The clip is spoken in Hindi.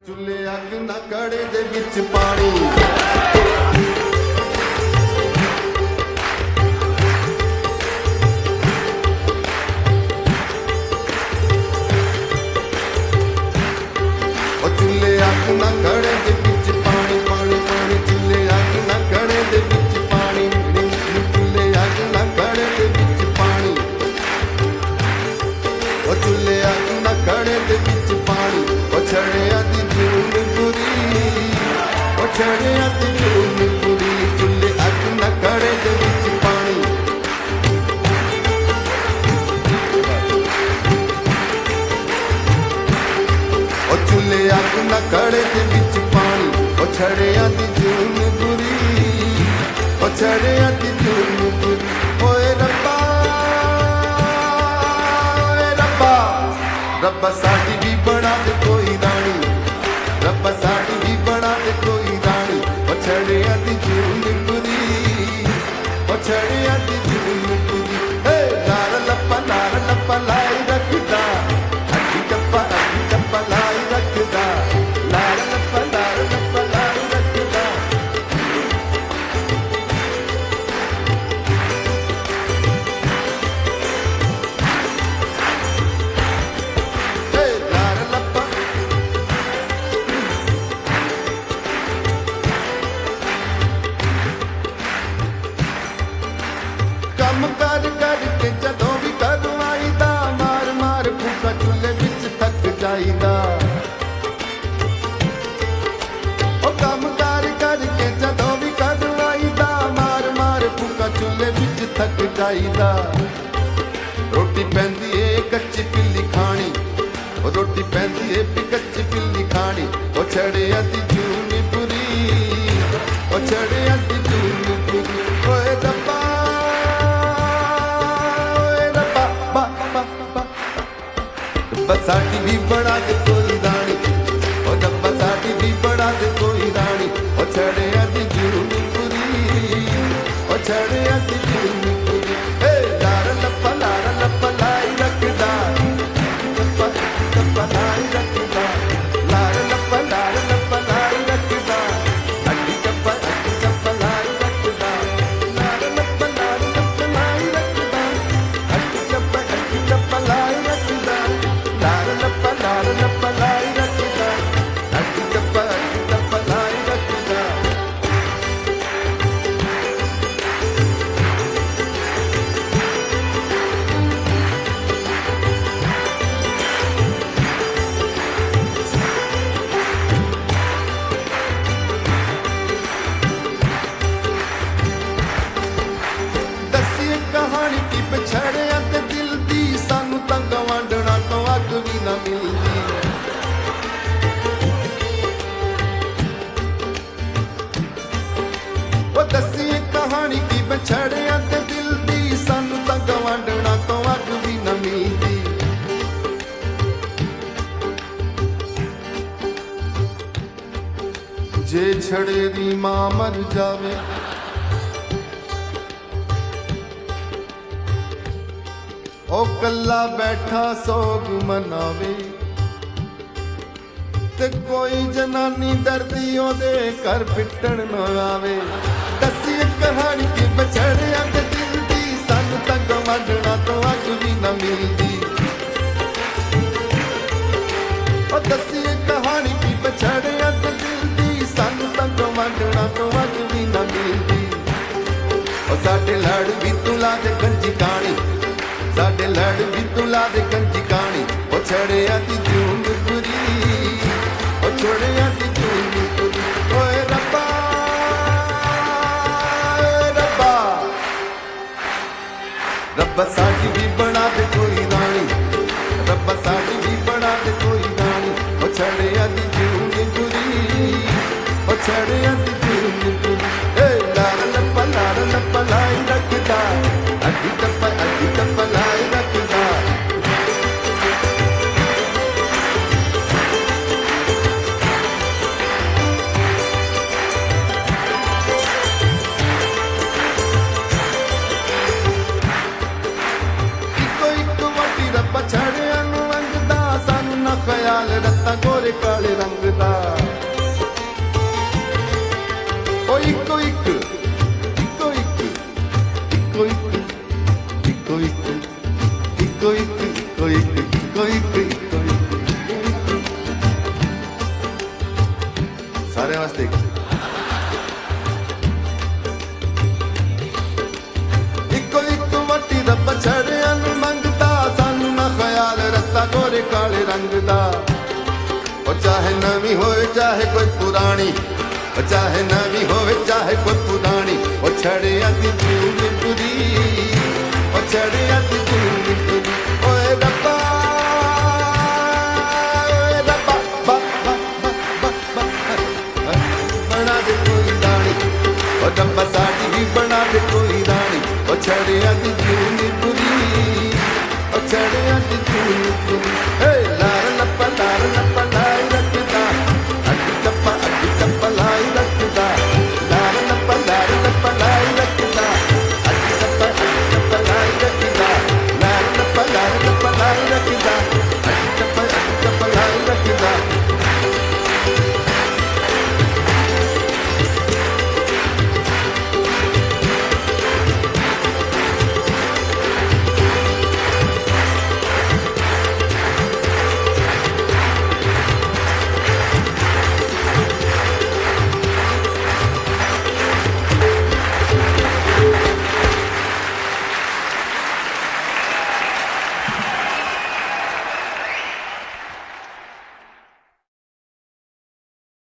चुल्हे अग ना कड़े दे विच पानी चुल्हे अग ना कड़े दे विच पानी पानी पानी चुल्हे अग ना कड़े दे विच पानी चुल्हे अग ना कड़े दे विच पानी चुल्हे अग ना कड़े दे विच पानी छड़िया दी जून पूरी छड़िया दी जून पूरी चुल्हे अग ना कड़े दे विच पानी चुल्हे अग ना कड़े दे विच पानी छड़िया दी जून पूरी छड़िया दी जून पूरी ओए रब्बा रब्बा साडी भी बना दे कोई रानी रब्बा साडी भी बना दे कोई रानी छड़िया दी जून पूरी छड़िया दी जून पूरी लार लप्पा लाई रखदा अड्डी टप्पा लाई रखदा लार लप्पा लाई रखदा कम कर करके जदों भी करवाईदा मार मार फूका चुल्हे विच थक जाईदा कम कर करके जदों भी करवाईदा मार मार फूका चुल्हे विच थक जाईदा रोटी पैंदी ए कच्ची पिल्ली खानी रोटी पैंदी ए कच्ची पिल्ली खानी छड़िया दी जून पूरी छड़िया दी जून पूरी ओए रब्बा साडी भी बना दे कोई रानी रब्बा साडी भी बना दे कोई रानी छड़िया दी जून पूरी छड़िया दी जून पूरी लार लप्पा लाई रखदा टप्पा लाई रखदा लार लप्पा लाई रखदा अड्डी टप्पा लाई रखदा लार लप्पा लाई रखदा अड्डी टप्पा लाई रखदा लार लप्पा लाई रखदा अड्डी टप्पा लाई रखदा दस्सी कहानी की पछड़िया ते दिल दी सानू तां गवांढणा तो अग भी ना मिलदी दस्सी कहानी की पछड़िया ते दिल दी सानू तां गवांढणा तो अग भी ना मिलदी जे छड़े दी मां मर जावे ओ कल्ला बैठा सोग मनावे ते कोई जनानी दर्दी ओदे घर पिटण न आवे दस्सी कहानी की बछड़िया ते दिल दी सानू तां गवांढणा तो अग भी ना मिलदी ओ दस्सी कहानी की बछड़िया ते दिल दी सानू तां गवांढणा तो अग भी ना मिलदी ओ साडे लड़ भी तुला दे गंजी कानी साडे लड़ भी तुला दे कंजी कानी छड़िया दी जून पूरी छड़िया दी जून पूरी ओए रब्बा रब्बा साडी भी बना दे कोई रानी रब्बा साडी भी बना दे कोई रानी छड़िया दी जून पूरी छड़िया दी जून पूरी लार लप्पा लाई रखदा अड्डी टप्पा लाई रखदा इको वटी रब्बा छड़िया नू अंगदा सानू ना ख्याल रत्ता गोरे काले रंग दा चाहे नवी होवे चाहे कोई पुरानी, चाहे नवी होवे चाहे कोई पुरानी, ओ छड़िया दी जून बुरी, ओ छड़िया दी जून बुरी।